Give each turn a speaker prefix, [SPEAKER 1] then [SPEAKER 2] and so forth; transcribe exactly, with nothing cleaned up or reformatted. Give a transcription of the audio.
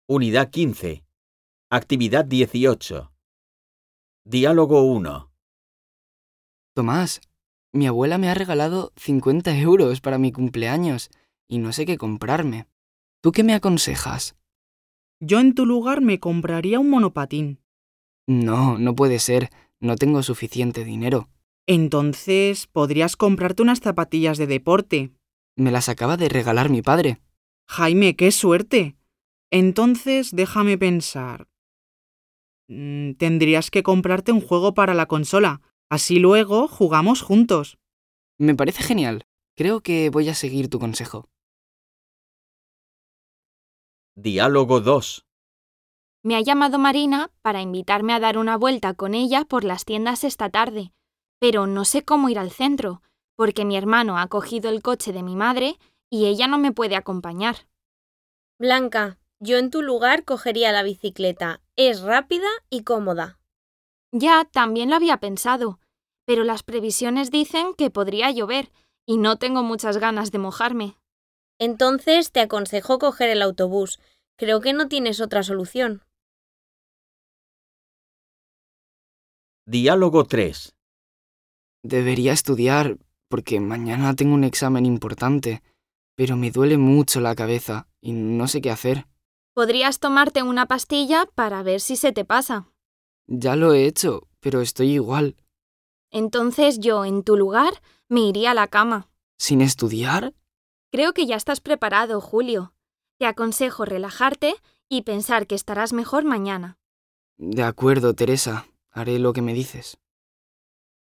[SPEAKER 1] Unidad quince. Actividad dieciocho. Diálogo uno.
[SPEAKER 2] Tomás, mi abuela me ha regalado cincuenta euros para mi cumpleaños y no sé qué comprarme. ¿Tú qué me aconsejas?
[SPEAKER 3] Yo en tu lugar me compraría un monopatín.
[SPEAKER 2] No, no puede ser. No tengo suficiente dinero.
[SPEAKER 3] Entonces podrías comprarte unas zapatillas de deporte.
[SPEAKER 2] Me las acaba de regalar mi padre.
[SPEAKER 3] Jaime, qué suerte. Entonces déjame pensar. Mm, tendrías que comprarte un juego para la consola. Así luego jugamos juntos.
[SPEAKER 2] Me parece genial. Creo que voy a seguir tu consejo.
[SPEAKER 1] Diálogo dos.
[SPEAKER 4] Me ha llamado Marina para invitarme a dar una vuelta con ella por las tiendas esta tarde, pero no sé cómo ir al centro, porque mi hermano ha cogido el coche de mi madre y ella no me puede acompañar.
[SPEAKER 5] Blanca, yo en tu lugar cogería la bicicleta. Es rápida y cómoda.
[SPEAKER 4] Ya, también lo había pensado, pero las previsiones dicen que podría llover y no tengo muchas ganas de mojarme.
[SPEAKER 5] Entonces te aconsejo coger el autobús. Creo que no tienes otra solución.
[SPEAKER 1] Diálogo tres.
[SPEAKER 2] Debería estudiar porque mañana tengo un examen importante, pero me duele mucho la cabeza y no sé qué hacer.
[SPEAKER 4] Podrías tomarte una pastilla para ver si se te pasa.
[SPEAKER 2] Ya lo he hecho, pero estoy igual.
[SPEAKER 4] Entonces yo, en tu lugar, me iría a la cama.
[SPEAKER 2] ¿Sin estudiar?
[SPEAKER 4] Creo que ya estás preparado, Julio. Te aconsejo relajarte y pensar que estarás mejor mañana.
[SPEAKER 2] De acuerdo, Teresa. Haré lo que me dices.